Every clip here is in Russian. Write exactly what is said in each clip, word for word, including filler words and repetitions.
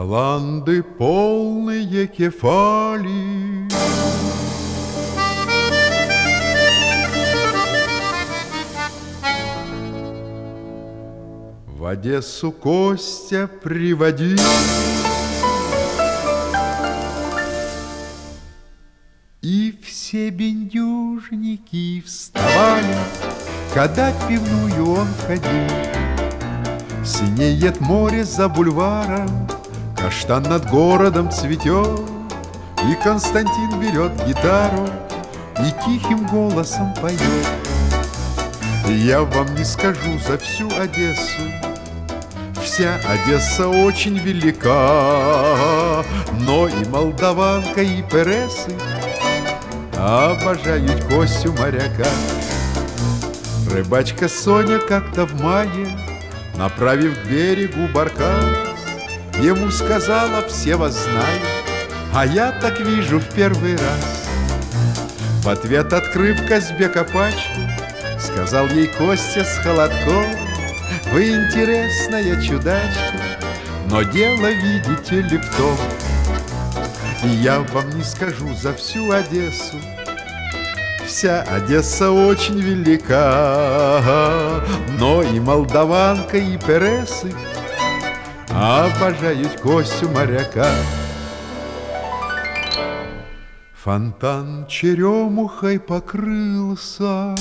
Шаланды полные кефали, в Одессу Костя приводил. И все бендюжники вставали, когда в пивную он ходил. Синеет море за бульваром, каштан над городом цветет, и Константин берет гитару и тихим голосом поет. Я вам не скажу за всю Одессу, вся Одесса очень велика, но и молдаванка, и пересы обожают Костю моряка. Рыбачка Соня как-то в мае, направив к берегу баркас, ему сказала: все вас знают, а я так вижу в первый раз. В ответ, открыв Казбека пачку, сказал ей Костя с холодком: вы интересная чудачка, но дело, видите ли, в том, и я вам не скажу за всю Одессу, вся Одесса очень велика, но и молдаванка, и пересы обожают Костю моряка. Фонтан черемухой покрылся,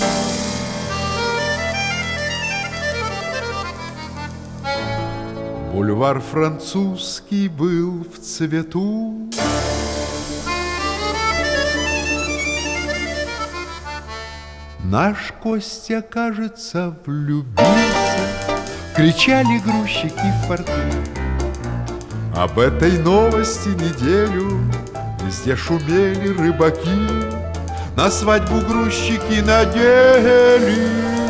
бульвар Французский был в цвету. Наш Костя, кажется, влюбился, кричали грузчики в порту. Об этой новости неделю везде шумели рыбаки, на свадьбу грузчики надели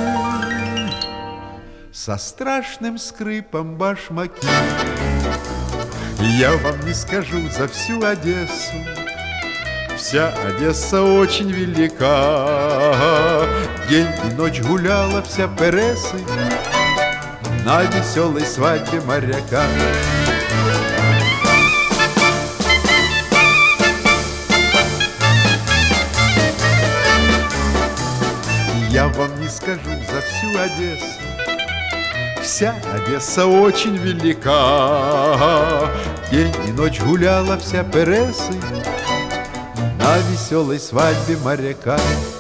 со страшным скрипом башмаки. Я вам не скажу за всю Одессу, вся Одесса очень велика, день и ночь гуляла вся пересы на веселой свадьбе моряка. Я вам не скажу за всю Одессу, вся Одесса очень велика, день и ночь гуляла вся пересы на веселой свадьбе моряка.